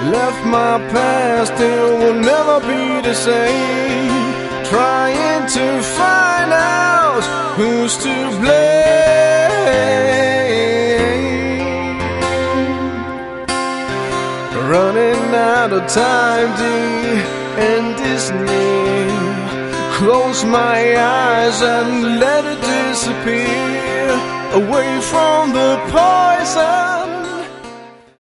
Left my past, it will never be the same. Trying to find out who's to blame. Running out of time, the end is near. Close my eyes and let it disappear. Away from the poison